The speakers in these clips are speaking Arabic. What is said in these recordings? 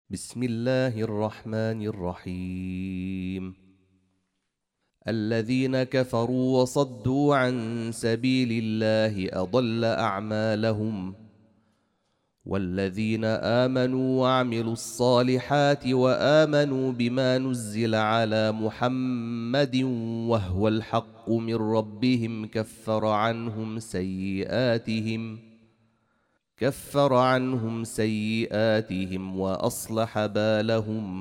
بسم الله الرحمن الرحيم. الذين كفروا وصدوا عن سبيل الله أضل أعمالهم، والذين آمنوا وعملوا الصالحات وآمنوا بما نزل على محمد وهو الحق من ربهم كفر عنهم سيئاتهم وأصلح بالهم.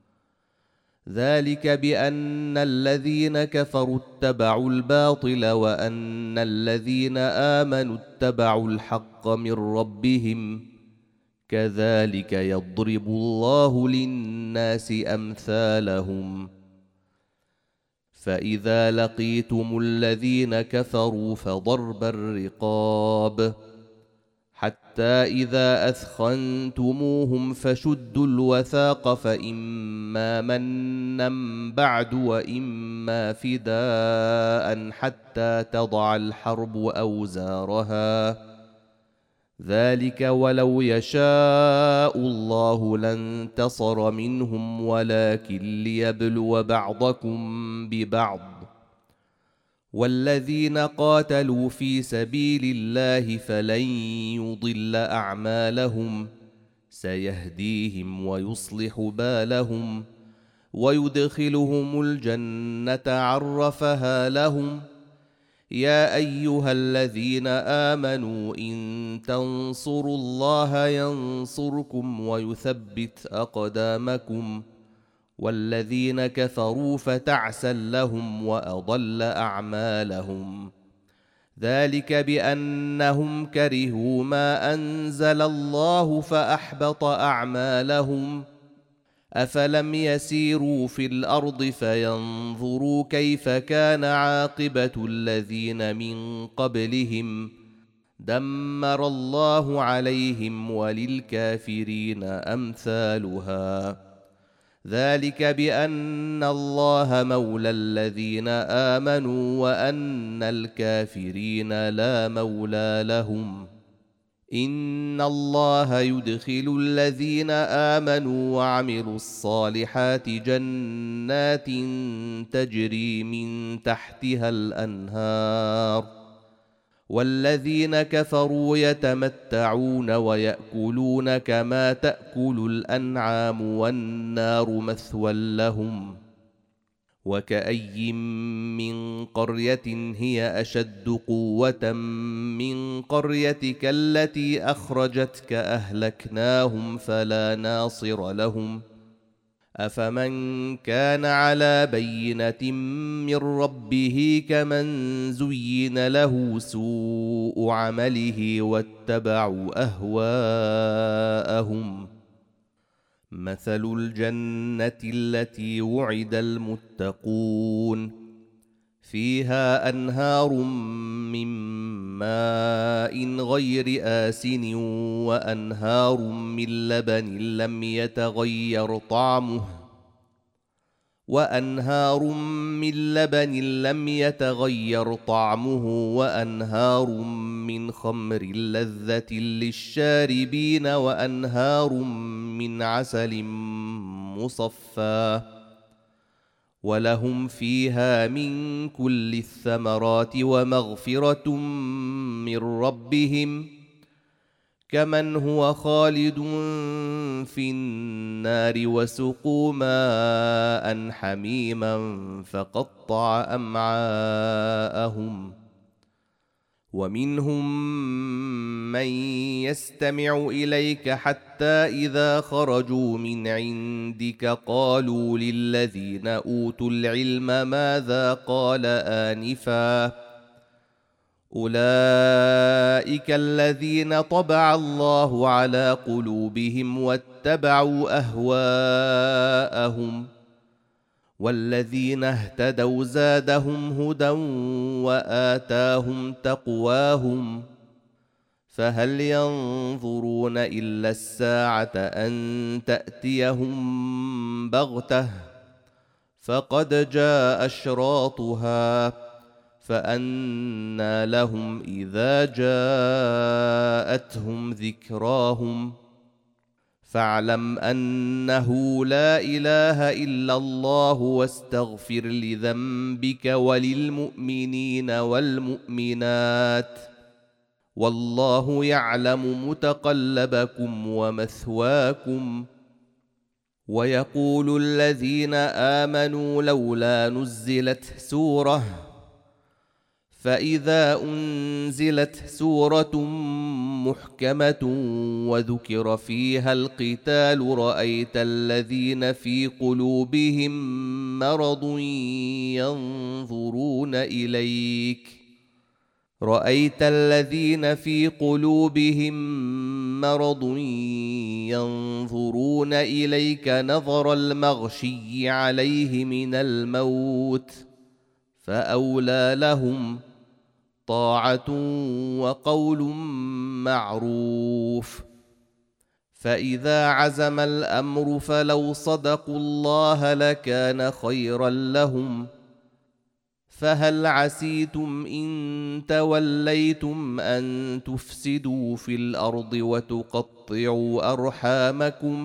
ذلك بأن الذين كفروا اتبعوا الباطل وأن الذين آمنوا اتبعوا الحق من ربهم، كذلك يضرب الله للناس أمثالهم. فإذا لقيتم الذين كفروا فضرب الرقاب حتى إذا أثخنتموهم فشدوا الوثاق، فإما منا بعد وإما فداء حتى تضع الحرب أوزارها. ذلك ولو يشاء الله لانتصر منهم ولكن ليبلو بعضكم ببعض. والذين قاتلوا في سبيل الله فلن يضل أعمالهم، سيهديهم ويصلح بالهم ويدخلهم الجنة عرفها لهم. يا أيها الذين آمنوا إن تنصروا الله ينصركم ويثبت أقدامكم. والذين كفروا فتعسا لهم وأضل أعمالهم. ذلك بأنهم كرهوا ما أنزل الله فأحبط أعمالهم. أفلم يسيروا في الأرض فينظروا كيف كان عاقبة الذين من قبلهم، دمر الله عليهم وللكافرين أمثالها. ذلك بأن الله مولى الذين آمنوا وأن الكافرين لا مولى لهم. إن الله يدخل الذين آمنوا وعملوا الصالحات جنات تجري من تحتها الأنهار، والذين كفروا يتمتعون ويأكلون كما تأكل الأنعام والنار مثوى لهم. وكأي من قرية هي أشد قوة من قريتك التي أخرجتك أهلكناهم فلا ناصر لهم. أفمن كان على بينة من ربه كمن زين له سوء عمله واتبعوا أهواءهم. مثل الجنة التي وعد المتقون فيها أنهار من ماء غير آسن وأنهار من لبن لم يتغير طعمه وأنهار من خمر لذة للشاربين وأنهار من عسل مصفى، ولهم فيها من كل الثمرات ومغفرة من ربهم، كمن هو خالد في النار وسقوا ماء حميما فقطع أمعاءهم. ومنهم من يستمع إليك حتى إذا خرجوا من عندك قالوا للذين أوتوا العلم ماذا قال آنفا، أولئك الذين طبع الله على قلوبهم واتبعوا أهواءهم. والذين اهتدوا زادهم هدى وآتاهم تقواهم. فهل ينظرون إلا الساعة أن تأتيهم بغتة، فقد جاء أشراطها، فأنى لهم إذا جاءتهم ذكراهم. فاعلم أنه لا إله إلا الله واستغفر لذنبك وللمؤمنين والمؤمنات والله يعلم متقلبكم ومثواكم. ويقول الذين آمنوا لولا نزلت سورة، فإذا أنزلت سورة محكمة وذكر فيها القتال رأيت الذين في قلوبهم مرض ينظرون إليك نظر المغشي عليه من الموت، فأولى لهم طاعة وقول معروف. فإذا عزم الأمر فلو صدقوا الله لكان خيرا لهم. فهل عسيتم إن توليتم أن تفسدوا في الأرض وتقطعوا أرحامكم؟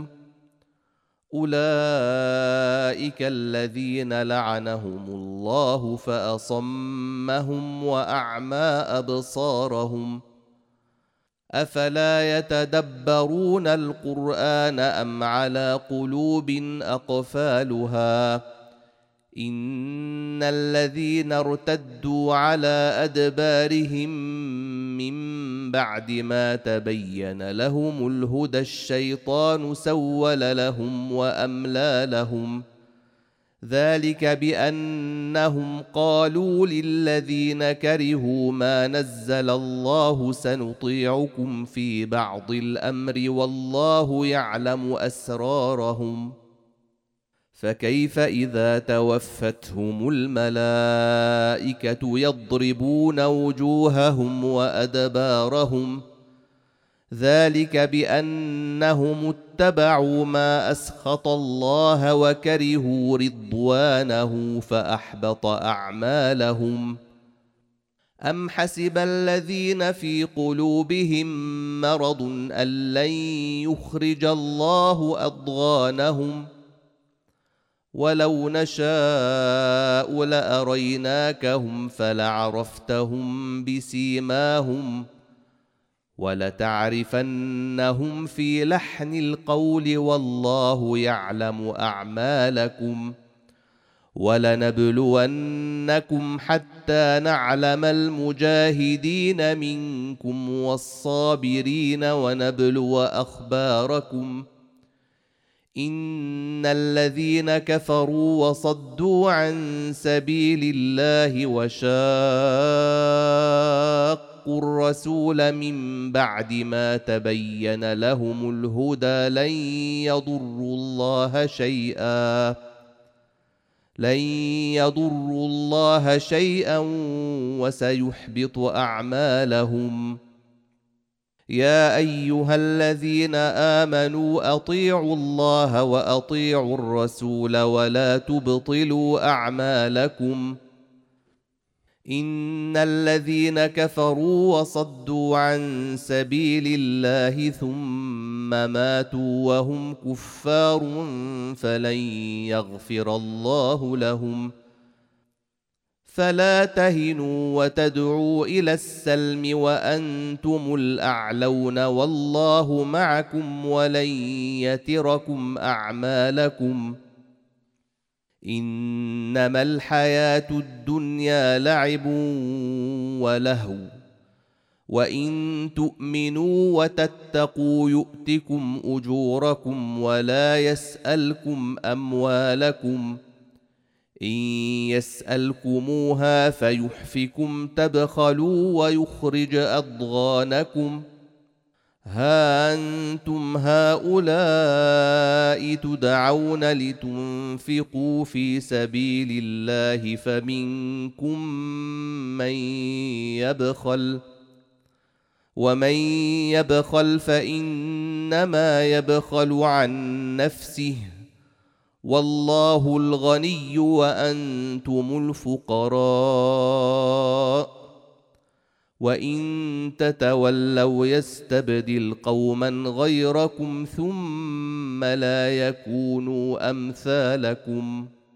أولئك الذين لعنهم الله فأصمهم وأعمى أبصارهم. أفلا يتدبرون القرآن أم على قلوب أقفالها؟ إن الذين ارتدوا على أدبارهم من بعد ما تبين لهم الهدى الشيطان سول لهم وأملى لهم، ذلك بأنهم قالوا للذين كرهوا ما نزل الله سنطيعكم في بعض الأمر والله يعلم أسرارهم. فكيف إذا توفتهم الملائكة يضربون وجوههم وأدبارهم؟ ذلك بأنهم اتبعوا ما أسخط الله وكرهوا رضوانه فأحبط أعمالهم. أم حسب الذين في قلوبهم مرض أن لن يخرج الله أضغانهم؟ ولو نشاء لأريناكهم فلعرفتهم بسيماهم ولتعرفنهم في لحن القول والله يعلم أعمالكم. ولنبلونكم حتى نعلم المجاهدين منكم والصابرين ونبلو أخباركم. إن الذين كفروا وصدوا عن سبيل الله وشاقوا الرسول من بعد ما تبين لهم الهدى لن يضروا الله شيئا وسيحبط أعمالهم. يا أيها الذين آمنوا أطيعوا الله وأطيعوا الرسول ولا تبطلوا أعمالكم. إن الذين كفروا وصدوا عن سبيل الله ثم ماتوا وهم كفار فلن يغفر الله لهم. فلا تهنوا وتدعوا إلى السلم وأنتم الأعلون والله معكم ولن يتركم أعمالكم. إنما الحياة الدنيا لعب ولهو وإن تؤمنوا وتتقوا يؤتكم أجوركم ولا يسألكم أموالكم. إن يسألكموها فيحفكم تبخلوا ويخرج أضغانكم. ها أنتم هؤلاء تدعون لتنفقوا في سبيل الله فمنكم من يبخل ومن يبخل فإنما يبخل عن نفسه والله الغني وأنتم الفقراء وإن تتولوا يستبدل قوما غيركم ثم لا يكونوا أمثالكم